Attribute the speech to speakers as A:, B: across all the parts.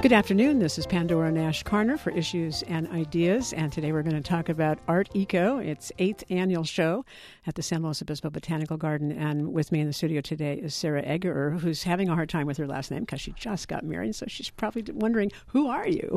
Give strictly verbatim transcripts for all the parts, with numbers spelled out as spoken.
A: Good afternoon. This is Pandora Nash Carner for Issues and Ideas, and today we're going to talk about Art Eco, its eighth annual show at the San Luis Obispo Botanical Garden. And with me in the studio today is Sarah Eggerer, who's having a hard time with her last name because she just got married, so she's probably wondering, who are you?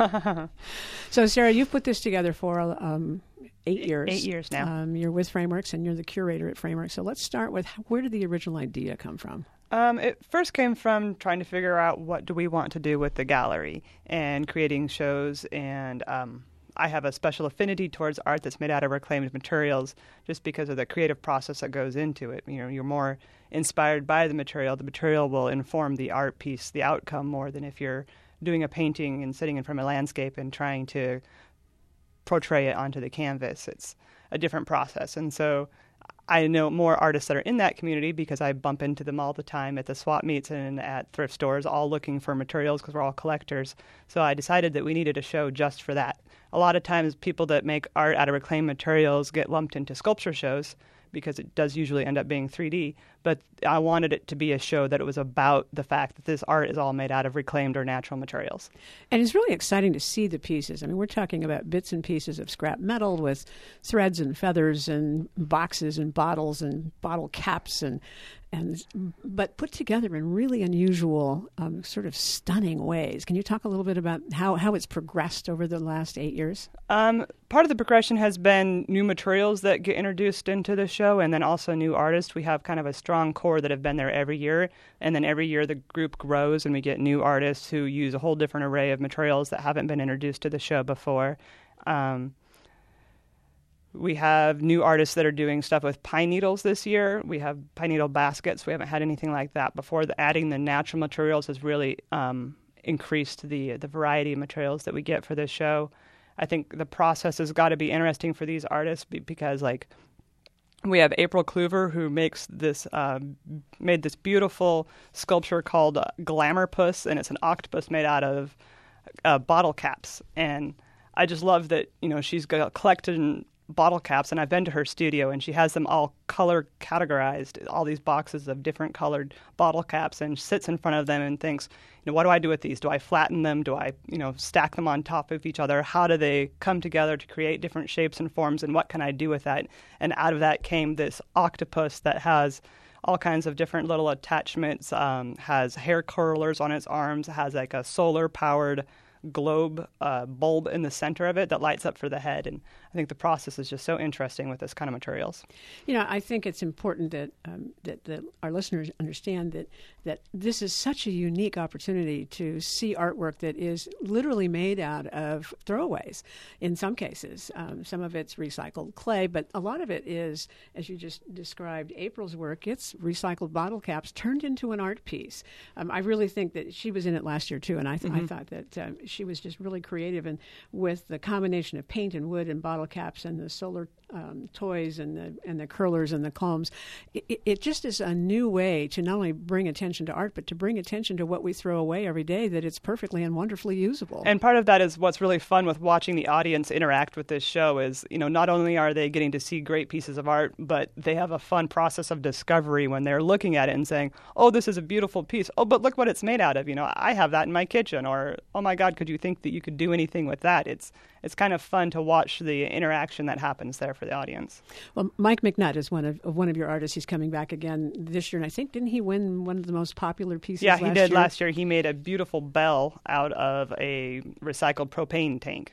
A: So, Sarah, you've put this together for um, eight years.
B: Eight years now.
A: Um, you're with Frameworks, and you're the curator at Frameworks. So let's start with, where did the original idea come from?
B: Um, it first came from trying to figure out what do we want to do with the gallery and creating shows. And um, I have a special affinity towards art that's made out of reclaimed materials just because of the creative process that goes into it. You know, you're more inspired by the material. The material will inform the art piece, the outcome, more than if you're doing a painting and sitting in front of a landscape and trying to portray it onto the canvas. It's a different process. And so I know more artists that are in that community because I bump into them all the time at the swap meets and at thrift stores, all looking for materials because we're all collectors. So I decided that we needed a show just for that. A lot of times people that make art out of reclaimed materials get lumped into sculpture shows because it does usually end up being three D. But I wanted it to be a show that it was about the fact that this art is all made out of reclaimed or natural materials.
A: And it's really exciting to see the pieces. I mean, we're talking about bits and pieces of scrap metal with threads and feathers and boxes and bottles and bottle caps and and but put together in really unusual, um, sort of stunning ways. Can you talk a little bit about how, how it's progressed over the last eight years?
B: Um, part of the progression has been new materials that get introduced into the show and then also new artists. We have kind of a strong core that have been there every year, and then every year the group grows and we get new artists who use a whole different array of materials that haven't been introduced to the show before. Um, We have new artists that are doing stuff with pine needles this year. We have pine needle baskets. We haven't had anything like that before. The, adding the natural materials has really um, increased the the variety of materials that we get for this show. I think the process has got to be interesting for these artists because, like, we have April Kluver, who makes this uh, made this beautiful sculpture called uh, Glamourpuss, and it's an octopus made out of uh, bottle caps. And I just love that, you know, she's got collected in bottle caps, and I've been to her studio, and she has them all color categorized, all these boxes of different colored bottle caps, and sits in front of them and thinks, you know, what do I do with these? Do I flatten them? Do I, you know, stack them on top of each other? How do they come together to create different shapes and forms, and what can I do with that? And out of that came this octopus that has all kinds of different little attachments, um, has hair curlers on its arms, has like a solar-powered globe uh, bulb in the center of it that lights up for the head. And I think the process is just so interesting with this kind of materials.
A: You know, I think it's important that um, that, that our listeners understand that that this is such a unique opportunity to see artwork that is literally made out of throwaways. In some cases, um, some of it's recycled clay, but a lot of it is, as you just described, April's work. It's recycled bottle caps turned into an art piece. Um, I really think that she was in it last year too, and I, th- mm-hmm. I thought that um, she was just really creative, and with the combination of paint and wood and bottle caps and the solar um, toys and the and the curlers and the combs, it, it just is a new way to not only bring attention to art, but to bring attention to what we throw away every day, that it's perfectly and wonderfully usable.
B: And part of that is what's really fun with watching the audience interact with this show is, you know, not only are they getting to see great pieces of art, but they have a fun process of discovery when they're looking at it and saying, oh, this is a beautiful piece. Oh, but look what it's made out of. You know, I have that in my kitchen. Or, oh my God, could you think that you could do anything with that? It's it's kind of fun to watch the interaction that happens there for the audience.
A: Well, Mike McNutt is one of, of one of your artists. He's coming back again this year, and I think, didn't he win one of the most popular pieces
B: yeah,
A: last
B: he did
A: year?
B: last year. He made a beautiful bell out of a recycled propane tank.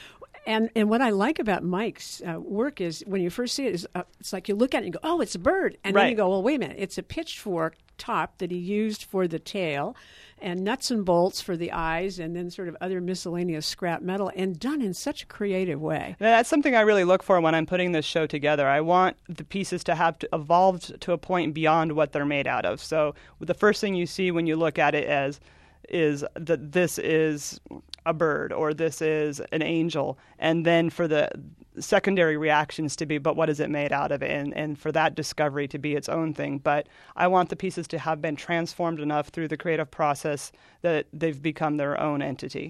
A: And and what I like about Mike's uh, work is when you first see it, is uh, it's like you look at it and you go, oh, it's a bird. And
B: right.
A: then you go, well, wait a minute. It's a pitchfork top that he used for the tail, and nuts and bolts for the eyes, and then sort of other miscellaneous scrap metal, and done in such a creative way.
B: That's something I really look for when I'm putting this show together. I want the pieces to have to evolved to a point beyond what they're made out of. So the first thing you see when you look at it as is that this is a bird or this is an angel, and then for the secondary reactions to be, but what is it made out of, and, and for that discovery to be its own thing. But I want the pieces to have been transformed enough through the creative process that they've become their own entity.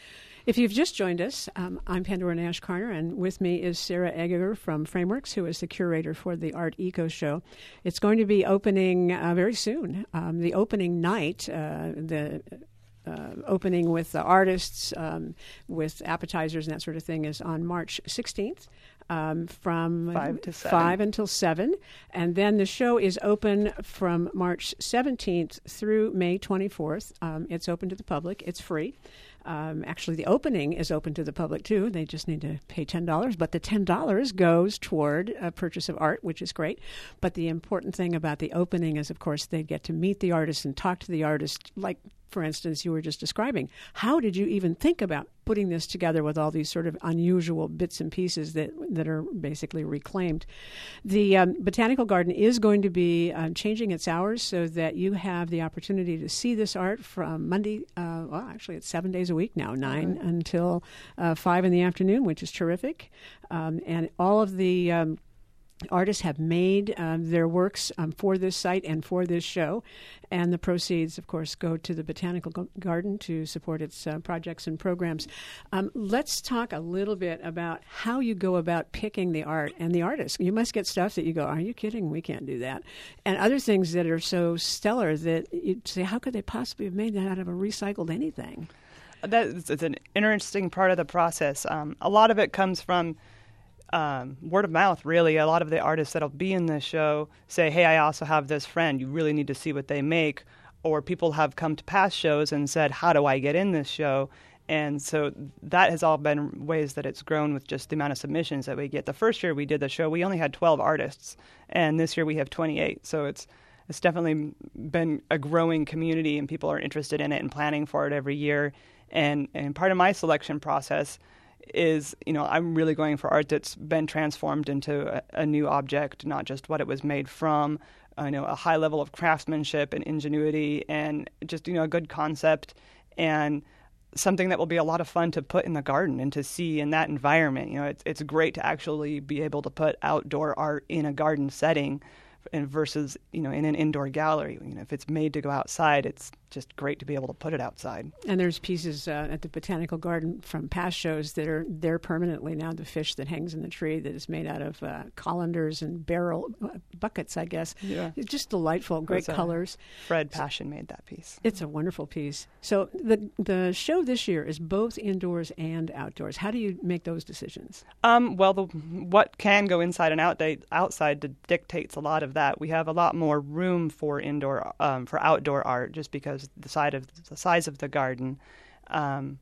A: If you've just joined us, um, I'm Pandora Nash Carner, and with me is Sarah Eggerer from Frameworks, who is the curator for the Art Eco Show. It's going to be opening uh, very soon. Um, the opening night, uh, the uh, opening with the artists, um, with appetizers and that sort of thing, is on March sixteenth. Um, from
B: five to seven.
A: five until seven, and then the show is open from March seventeenth through May twenty-fourth. Um, it's open to the public. It's free. Um, actually, the opening is open to the public, too. They just need to pay ten dollars, but the ten dollars goes toward a purchase of art, which is great. But the important thing about the opening is, of course, they get to meet the artist and talk to the artist, like, for instance, you were just describing. How did you even think about putting this together with all these sort of unusual bits and pieces that that are basically reclaimed? The um, Botanical Garden is going to be um, changing its hours so that you have the opportunity to see this art from Monday, uh, well, actually it's seven days a week now, nine mm-hmm. until uh, five in the afternoon, which is terrific. Um, and all of the um, artists have made um, their works um, for this site and for this show, and the proceeds, of course, go to the Botanical Garden to support its uh, projects and programs. Um, let's talk a little bit about how you go about picking the art and the artist. You must get stuff that you go, are you kidding? We can't do that. And other things that are so stellar that you say, how could they possibly have made that out of a recycled anything?
B: That's it's an interesting part of the process. Um, a lot of it comes from Um, word of mouth, really. A lot of the artists that'll be in this show say, hey, I also have this friend. You really need to see what they make. Or people have come to past shows and said, how do I get in this show? And so that has all been ways that it's grown with just the amount of submissions that we get. The first year we did the show, we only had twelve artists. And this year we have twenty-eight. So it's it's definitely been a growing community, and people are interested in it and planning for it every year. And, and part of my selection process is, you know, I'm really going for art that's been transformed into a, a new object, not just what it was made from. I uh, know a high level of craftsmanship and ingenuity, and just, you know, a good concept, and something that will be a lot of fun to put in the garden and to see in that environment. You know, it's it's great to actually be able to put outdoor art in a garden setting, and versus, you know, in an indoor gallery. You know, if it's made to go outside, it's just great to be able to put it outside.
A: And there's pieces uh, at the Botanical Garden from past shows that are there permanently now. The fish that hangs in the tree that is made out of uh, colanders and barrel uh, buckets, I guess.
B: Yeah.
A: It's just delightful, great
B: uh,
A: colors.
B: Fred Passion made that piece.
A: It's a wonderful piece. So the the show this year is both indoors and outdoors. How do you make those decisions?
B: Um, well, the, what can go inside and out, they, outside dictates a lot of that. We have a lot more room for indoor, um, for outdoor art, just because the side of the size of the garden. Um,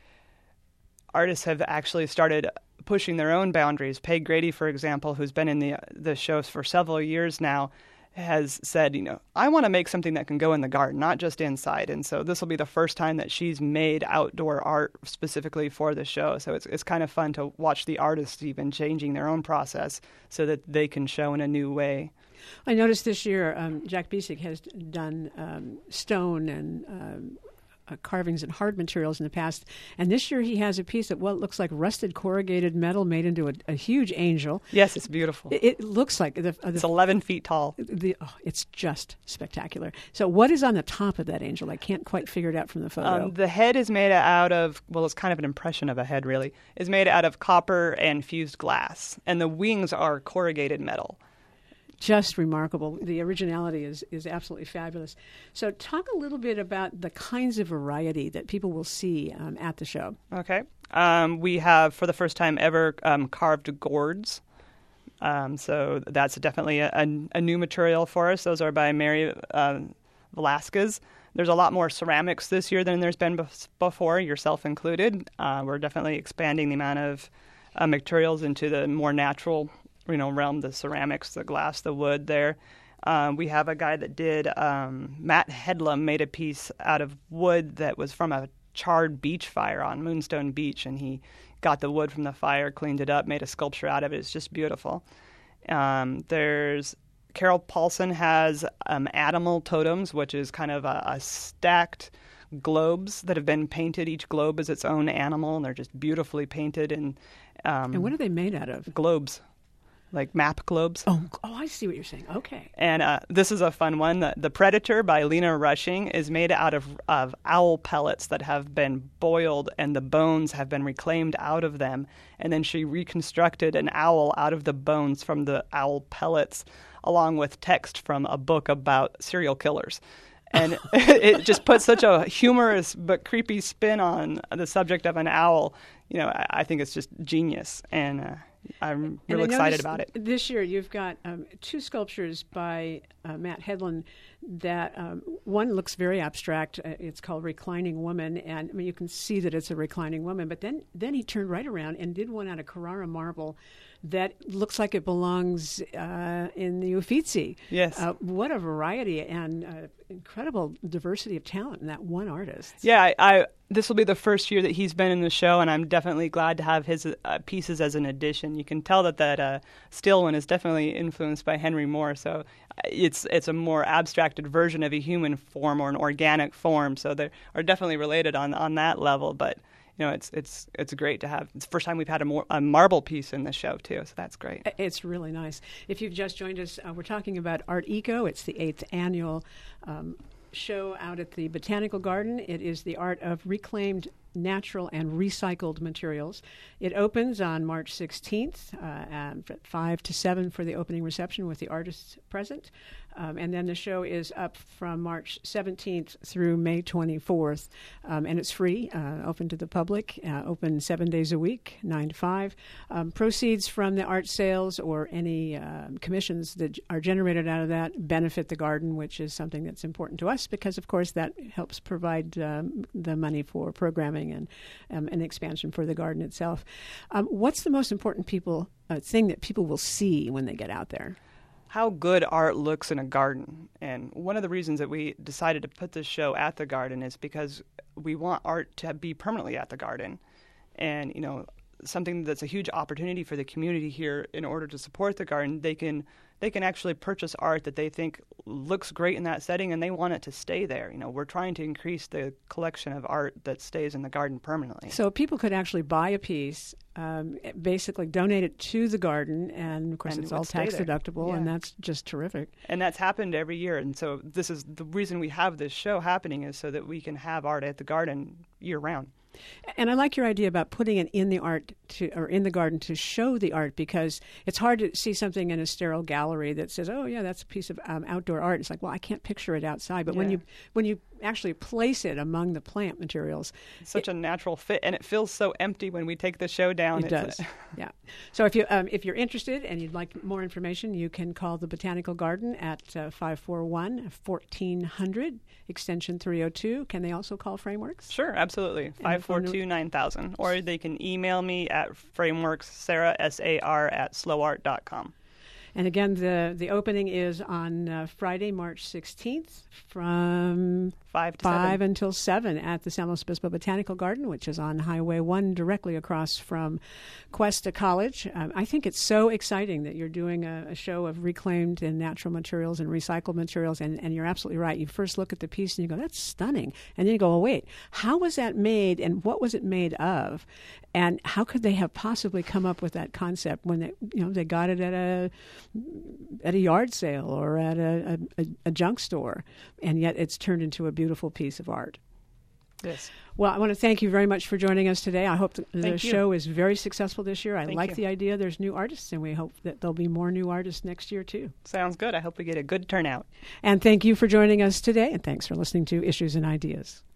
B: artists have actually started pushing their own boundaries. Peg Grady, for example, who's been in the the shows for several years now, has said, you know, I want to make something that can go in the garden, not just inside. And so this will be the first time that she's made outdoor art specifically for the show. So it's it's kind of fun to watch the artists even changing their own process so that they can show in a new way.
A: I noticed this year um, Jack Biesik has done um, stone and um, uh, carvings and hard materials in the past, and this year he has a piece of what looks like rusted corrugated metal made into a, a huge angel.
B: Yes, it's beautiful.
A: It, it looks like the, uh, the,
B: it's eleven feet tall.
A: The, oh, it's just spectacular. So what is on the top of that angel? I can't quite figure it out from the photo.
B: Um, the head is made out of, well, it's kind of an impression of a head, really. It's made out of copper and fused glass, and the wings are corrugated metal.
A: Just remarkable. The originality is, is absolutely fabulous. So talk a little bit about the kinds of variety that people will see um, at the show.
B: Okay. Um, we have, for the first time ever, um, carved gourds. Um, so that's definitely a, a, a new material for us. Those are by Mary uh, Velasquez. There's a lot more ceramics this year than there's been before, yourself included. Uh, we're definitely expanding the amount of uh, materials into the more natural, you know, realm, the ceramics, the glass, the wood there. Um, we have a guy that did, um, Matt Headlam made a piece out of wood that was from a charred beach fire on Moonstone Beach, and he got the wood from the fire, cleaned it up, made a sculpture out of it. It's just beautiful. Um, there's Carol Paulson has um, animal totems, which is kind of a, a stacked globes that have been painted. Each globe is its own animal, and they're just beautifully painted. And, um,
A: and what are they made out of?
B: Globes. Like map globes.
A: Oh, oh, I see what you're saying. Okay.
B: And uh, this is a fun one. The, the Predator by Lena Rushing is made out of, of owl pellets that have been boiled, and the bones have been reclaimed out of them. And then she reconstructed an owl out of the bones from the owl pellets, along with text from a book about serial killers. And it just puts such a humorous but creepy spin on the subject of an owl. You know, I, I think it's just genius, and uh, I'm really excited about it.
A: This year, you've got um, two sculptures by uh, Matt Hedlund that um, one looks very abstract. Uh, it's called Reclining Woman, and I mean, you can see that it's a reclining woman. But then, then he turned right around and did one out of Carrara marble that looks like it belongs uh, in the Uffizi.
B: Yes.
A: Uh, what a variety and uh, incredible diversity of talent in that one artist.
B: Yeah, I, I this will be the first year that he's been in the show, and I'm definitely glad to have his uh, pieces as an addition. You can tell that that uh, still one is definitely influenced by Henry Moore, so it's it's a more abstracted version of a human form or an organic form, so they are definitely related on on that level, but you know, it's it's it's great to have. It's the first time we've had a, more, a marble piece in the show, too, so that's great.
A: It's really nice. If you've just joined us, uh, we're talking about Art Eco. It's the eighth annual um, show out at the Botanical Garden. It is the art of reclaimed natural and recycled materials. It opens on March sixteenth uh, at five to seven for the opening reception with the artists present. Um, and then the show is up from March seventeenth through May twenty-fourth. Um, and it's free, uh, open to the public, uh, open seven days a week, nine to five. Um, proceeds from the art sales or any uh, commissions that are generated out of that benefit the garden, which is something that's important to us because, of course, that helps provide um, the money for programming and um, an expansion for the garden itself. Um, what's the most important people uh, thing that people will see when they get out there?
B: How good art looks in a garden. And one of the reasons that we decided to put this show at the garden is because we want art to be permanently at the garden. And, you know, something that's a huge opportunity for the community here in order to support the garden, they can they can actually purchase art that they think looks great in that setting and they want it to stay there. You know, we're trying to increase the collection of art that stays in the garden permanently.
A: So people could actually buy a piece, um, basically donate it to the garden, and of course
B: and
A: it's all tax
B: there.
A: deductible,
B: yeah.
A: and that's just terrific.
B: And that's happened every year. And so this is the reason we have this show happening is so that we can have art at the garden year round.
A: And I like your idea about putting it in the art to, or in the garden to show the art, because it's hard to see something in a sterile gallery that says, "Oh, yeah, that's a piece of um, outdoor art." It's like, well, I can't picture it outside. But
B: yeah.
A: when you when you actually place it among the plant materials,
B: it's such
A: it,
B: a natural fit, and it feels so empty when we take the show down.
A: It does, yeah. So if you um, if you're interested and you'd like more information, you can call the Botanical Garden at uh, five four one, fourteen hundred, extension three oh two. Can they also call Frameworks?
B: Sure, absolutely. five four two, nine thousand. Or they can email me at frameworks, Sarah, S A R, at slow art dot com.
A: And again, the, the opening is on uh, Friday, March sixteenth from
B: five to
A: five
B: seven.
A: until seven at the San Luis Obispo Botanical Garden, which is on Highway one, directly across from Cuesta College. Um, I think it's so exciting that you're doing a, a show of reclaimed and natural materials and recycled materials, and, and you're absolutely right. You first look at the piece and you go, that's stunning. And then you go, oh, wait, how was that made and what was it made of? And how could they have possibly come up with that concept when they, you know, they got it at a at a yard sale or at a, a, a junk store, and yet it's turned into a beautiful piece of art.
B: Yes.
A: Well, I want to thank you very much for joining us today. I hope the, the show is very successful this year. I
B: Thank
A: like
B: you.
A: the idea there's new artists, and we hope that there'll be more new artists next year, too.
B: Sounds good. I hope we get a good turnout.
A: And thank you for joining us today, and thanks for listening to Issues and Ideas.